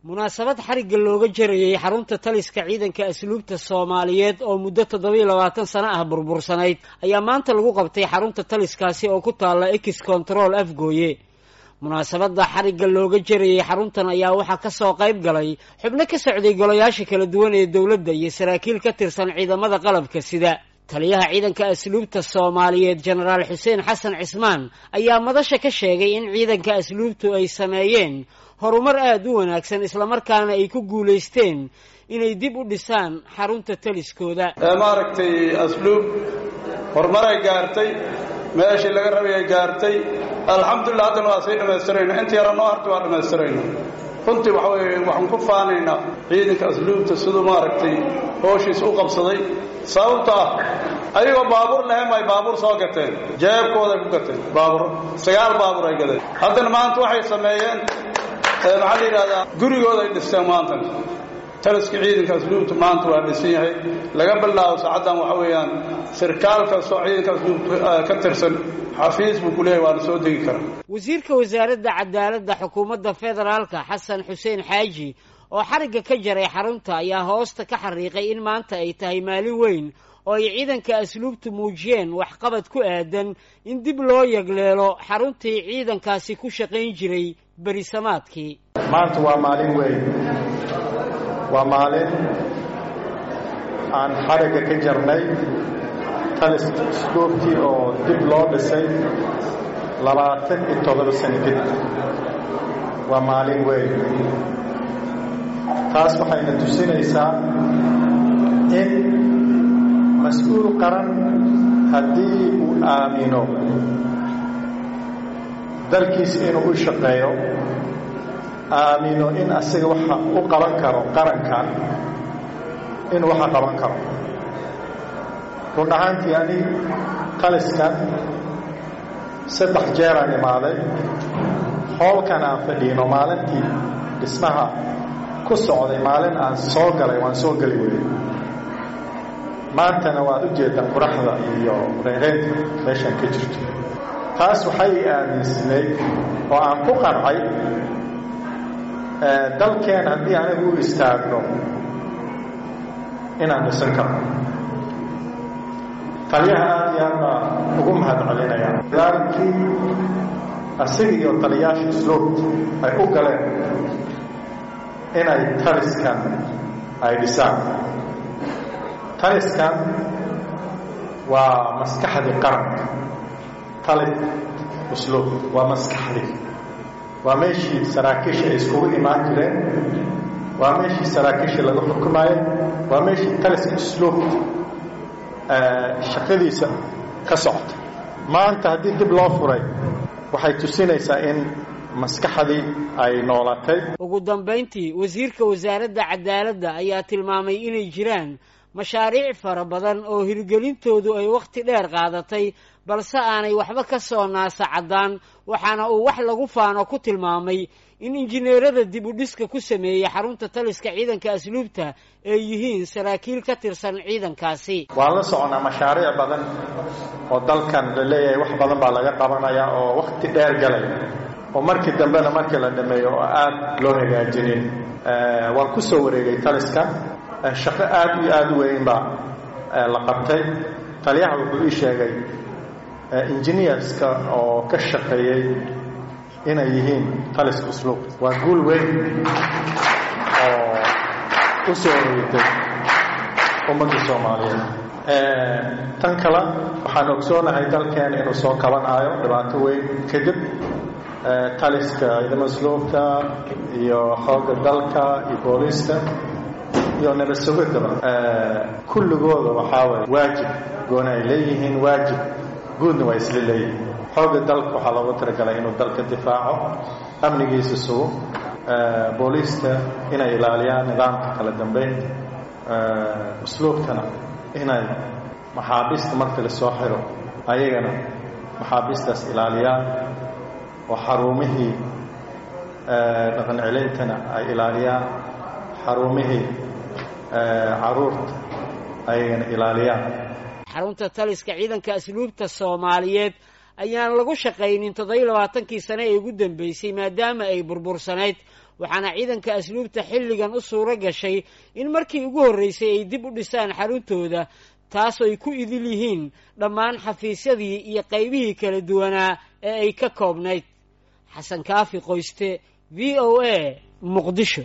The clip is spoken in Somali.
munaasabad xarigga looga jarayay xarunta taliska ciidanka asluubta Soomaaliyeed oo muddo 27 sano ah burbursanayd ayaa maanta lagu qabtay xarunta taliskaasi oo ku taala X Control Afgooye. munaasabada xarigga looga jarayay xaruntan ayaa waxa ka soo qayb galay xubno ka socday golayaasha kala duwan ee dawladda iyo saraakiil ka tirsan ciidamada qalabka sida taliyaha ciidanka asluubta Soomaaliyeed Generaal Xuseen Xasan Cismaan ayaa madasha ka sheegay in ciidanka asluubtu ay sameeyeen horumar aad u wanaagsan isla markaana ay ku guuleysteen inay dib u dhisaan xarunta taliskooda. maaragtay asluub horumar ay gaartay meeshii laga rabay gaartay alxamdulillah hadda waa sii dhameystirayna intii yarano artu waa dhameystirayna runtii waxaan ku faanaynaa ciidanka asluubta sidoo maaragtay hooshiis u qabsaday sababta ayagoo baabuur lahayn ay baabuur soo gateen jeebkooda ku gateen baabuur 9 baabuur ay gadeen haddana maanta waxay sameeyeen maxaa la yiraahdaa gurigooda ay dhisteen maanta taliska ciidanka asluubta maanta waa dhisan yahay laga bilaabo saacadan waxa weeyaan sarkaalka soo ciidanka asluubta ka tirsan xafiis buu ku leeyahay waa soo degi karaa. wasiirka wasaaradda cadaaladda xukuumadda federaalka Xasan Xuseen Xaaji oo xarigga ka jaray xarunta ayaa hoosta ka xariiqay in maanta ay tahay maalin weyn oo ay ciidanka asluubtu muujiyeen waxqabad ku aadan in dib loo yagleelo xaruntii ciidankaasi ku shaqayn jiray berisamaadkii. maanta waa maalin weyn, waa maalin aan xarigga ka jarnay taliska asluubtii oo dib loo dhisay 27 sano kadib. waa maalin weyn, taas waxayna tusinaysaa in mas-uul qaran haddii uu aamino dalkiisa inuu u shaqeeyo, aamino in asaga waxa u qaban karo qarankan inuu waxa qaban karo. run ahaantii ani taliskan 3 jeer aan imaaday, howlkan aan fadhiino maalintii dhismaha ku socday maalin aan soo galay waan soo gali weeyay. maantana waad u jeedaan quraxda iyo reereynta meeshan ka jirto. taas waxay aaminsanayd oo aan ku qancay dalkeen haddii anigu u istaagno inaan dhisan karno. taliyaha aad iyo aad baan ugu mahadcelinayaa dadaalkii asiga iyo taliyaasha asluubta ay u galeen inay taliskan ay dhisaan. taliskan waa maskaxdii qaranka. talis asluub waa maskaxdii, waa meeshii saraakiisha ay iskugu imaan jireen, waa meeshii saraakiisha laga xukumayay, waa meeshii taliska asluubta shaqadiisa ka socota. maanta haddii dib loo furay waxay tusinaysaa in maskaxdii ay noolatay. ugu dambeyntii wasiirka wasaaradda cadaaladda ayaa tilmaamay inay jiraan mashaariic fara badan oo hirgelintoodu ay waqti dheer qaadatay balse aanay waxba ka soo naasacadaan, waxaana uu wax lagu faano ku tilmaamay in injineerada dib u dhiska ku sameeyay xarunta taliska ciidanka asluubta ay yihiin saraakiil ka tirsan ciidankaasi. waan la soconaa mashaariic badan oo dalkan la leeyahay wax badan baa laga qabanayaa oo waqti dheer galay oo markii dambena markii la dhameeyo oo aad loo hagaajinin. waan ku soo wareegay taliska, shaqo aad iyo aad u weyn baa la qabtay. taliyaha wuxuu ii sheegay engineerska oo ka shaqeeyey inay yihiin taliska asluub. waa guul weyn oo u soo horeeyay ummadda Soomaaliyeed. tan kale waxaan ogsoonahay dalkeen inuu soo kabanayo dhibaato weyn kadib. taliska ciidamada asluubta iyo xoogga dalka iyo booliska iyo nabad sugidda kulligooda waxaa weeye waajib gooni ay leeyihiin, waajib guudna waa isla leeyihiin. xoogga dalka waxaa loogu talagalay inuu dalka difaaco, amnigiisa sugo, booliska inay ilaaliyaan nidaamka kala dambeynta, asluubtana inay maxaabiista marka la soo xiro ayagana maxaabiistaas ilaaliyaan oo xarumihii dhaqan celintana ay ilaaliyaan, xarumihii caruurta ayagana ilaaliyaan. xarunta taliska ciidanka asluubta Soomaaliyeed ayaan lagu shaqaynin 27 sano ee ugu dambeysay maadaama ay burbursanayd waxaana ciidanka asluubta xilligan u suuro gashay in markii ugu horreysay ay dib u dhisaan xaruntooda taas ay ku idil yihiin dhammaan xafiisyadii iyo qaybihii kala duwanaa ee ay ka koobnayd. xasan kaafi qoyste, v o a, muqdisho.